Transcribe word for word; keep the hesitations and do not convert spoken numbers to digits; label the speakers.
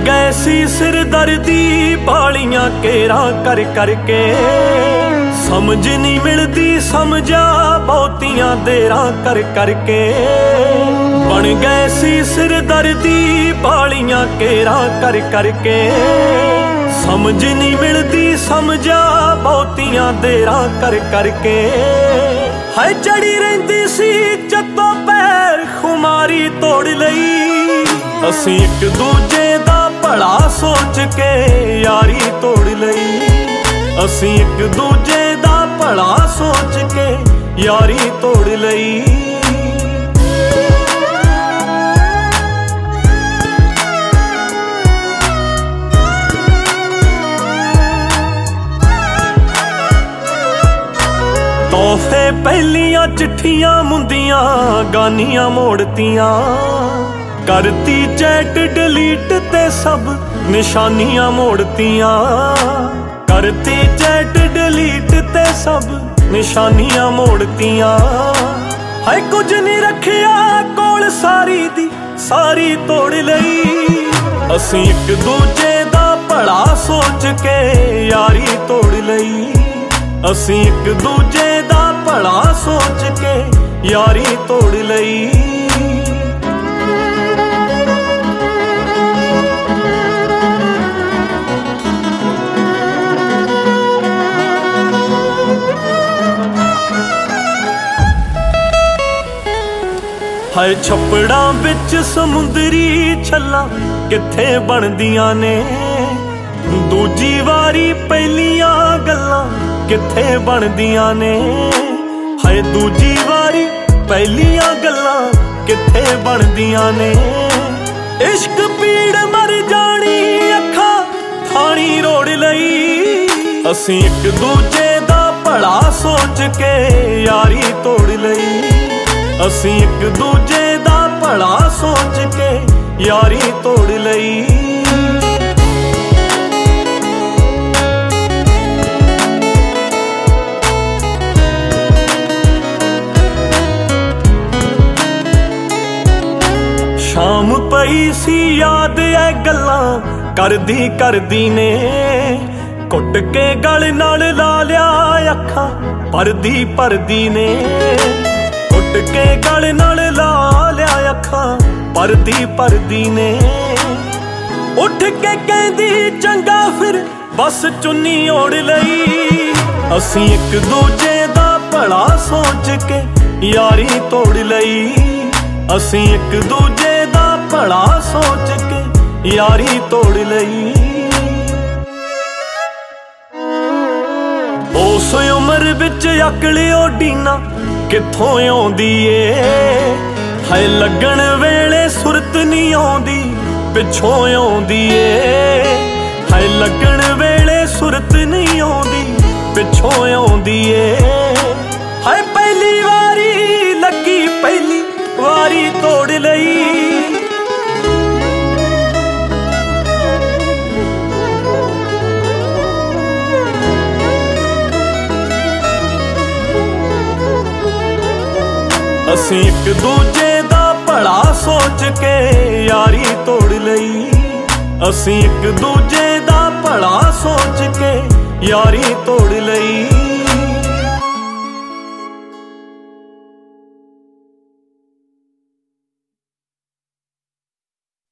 Speaker 1: गए सी सिरदर्दी बालियां केरा कर करके। समझ नहीं मिलती समझा बहुतियां देरा कर करके। बन गए सी सिरदर्दी बालियां केरा कर करके। समझ नहीं मिलती समझा बहुतियां देरा कर करके। है चढ़ी रहिंदी सी जद्दों पैर खुमारी तोड़ लई। असीं एक दूजे दा भला सोच के यारी तोड़ लई। असीं एक दूजे दा भला सोच के यारी तोड़ लई। तोहफे पहलियां चिट्ठियां मुंदियां गानियां मोड़तियां। करती चैट डिलीट ते सब निशानियां मोड़तियां। करती चैट डिलीट ते सब निशानियां मोड़तियां। है कुछ नहीं रखिया कोल सारी दी सारी तोड़ लई। असीं एक दूजे दा भला सोच के यारी तोड़ लई। असीं एक दूजे दा भला सोच के यारी तोड़ लई। हाय छपड़ा बिच समुंदरी छल्ला किथे बनदियां ने। दूजी वारी पहलियां गल्लां किथे बनदियां ने। हाय दूजी वारी पहलियां गल्लां किथे बनदियां ने। इश्क पीड़ मर जानी अखां थानी रोड़ लई। असीं एक दूजे दा भला सोच के यारी तोड़ लई। असीं एक दूजे दा भला सोच के यारी तोड़ लई। शाम पई सी याद ऐ गल्लां करदी करदी ने। घुट के गल नाल ला लिया अखां परदी परदी ने। घुट के गल नाल ला लिया अखां परदी परदी ने। उठ के कहंदी चंगा फिर बस चुन्नी ओढ़ लई। असीं एक दूजे दा भला सोच के यारी तोड़ लई। असीं एक दूजे दा भला सोच के यारी तोड़ लई। उस उम्र बिच अकल ओडीना कित्थों आउंदी ए। हाय लगन वेले सुरत नहीं आउंदी पिछों आउंदी ए। हाय लगन वेले सुरत नहीं आउंदी पिछों आउंदी ए। हाय पहली वारी लगी पहली वारी तोड़ लई। असीं एक दूजे दा भला सोच के यारी तोड़ लई। असीं एक दूजे दा भला सोच के यारी तोड़ लई।